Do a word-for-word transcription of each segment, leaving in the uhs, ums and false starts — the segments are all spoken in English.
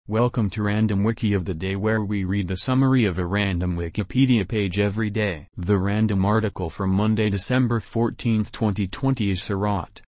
Welcome to Random Wiki of the Day, where we read the summary of a random Wikipedia page every day. The random article for Monday, December fourteenth, twenty twenty is Surat.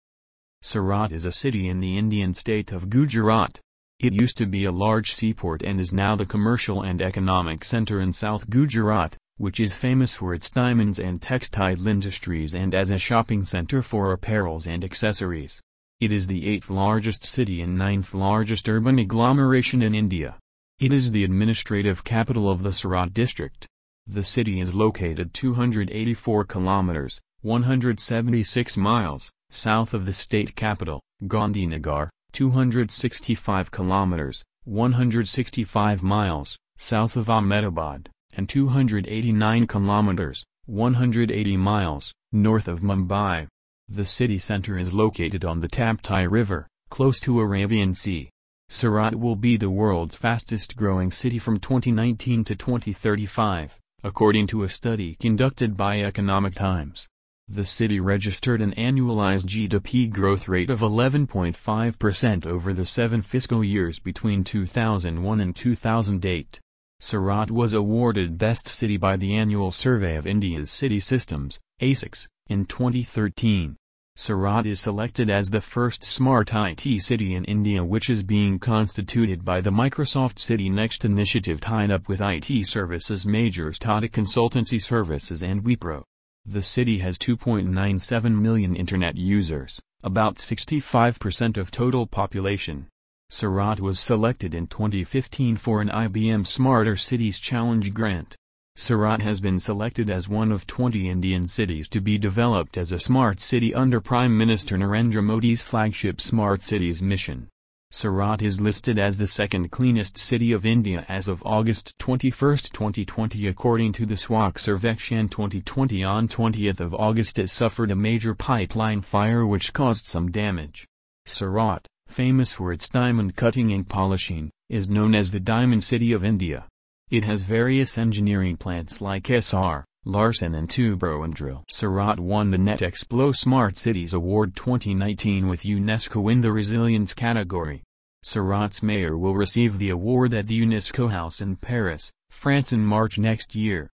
Surat is a city in the Indian state of Gujarat. It used to be a large seaport and is now the commercial and economic center in South Gujarat, which is famous for its diamonds and textile industries and as a shopping center for apparels and accessories. It is the eighth largest city and ninth largest urban agglomeration in India. It is the administrative capital of the Surat district. The city is located two hundred eighty-four kilometers, one hundred seventy-six miles, south of the state capital, Gandhinagar, two hundred sixty-five kilometers, one hundred sixty-five miles, south of Ahmedabad, and two hundred eighty-nine kilometers, one hundred eighty miles, north of Mumbai. The city center is located on the Tapti River, close to Arabian Sea. Surat will be the world's fastest-growing city from twenty nineteen to twenty thirty-five, according to a study conducted by Economic Times. The city registered an annualized G D P growth rate of eleven point five percent over the seven fiscal years between two thousand one and two thousand eight. Surat was awarded Best City by the Annual Survey of India's City Systems, A S I C S, in twenty thirteen. Surat is selected as the first smart I T city in India, which is being constituted by the Microsoft City Next initiative tied up with I T services majors Tata Consultancy Services and Wipro. The city has two point nine seven million internet users, about sixty-five percent of total population. Surat was selected in twenty fifteen for an I B M Smarter Cities Challenge grant. Surat has been selected as one of twenty Indian cities to be developed as a smart city under Prime Minister Narendra Modi's flagship Smart Cities mission. Surat is listed as the second cleanest city of India as of August twenty-first, twenty twenty, according to the Swachh Sarvekshan twenty twenty. On twentieth of August, it suffered a major pipeline fire which caused some damage. Surat, famous for its diamond cutting and polishing, is known as the Diamond City of India. It has various engineering plants like S R, Larsen and Tubro and Drill. Surat won the NetExplo Smart Cities Award twenty nineteen with UNESCO in the Resilience category. Surat's mayor will receive the award at the UNESCO House in Paris, France in March next year.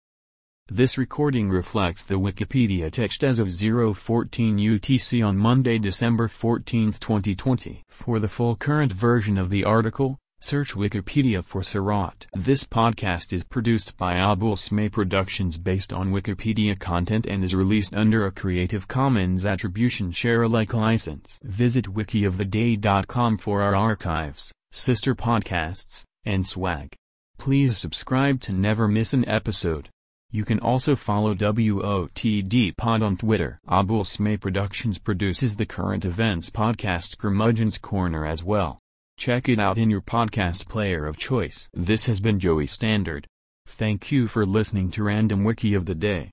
This recording reflects the Wikipedia text as of zero fourteen U T C on Monday, December fourteenth, twenty twenty. For the full current version of the article, search Wikipedia for Surat. This podcast is produced by Abul Smay Productions based on Wikipedia content and is released under a Creative Commons Attribution Share Alike license. Visit wiki of the day dot com for our archives, sister podcasts, and swag. Please subscribe to never miss an episode. You can also follow W O T D Pod on Twitter. Abul Smay Productions produces the current events podcast Curmudgeon's Corner as well. Check it out in your podcast player of choice. This has been Joey Standard. Thank you for listening to Random Wiki of the Day.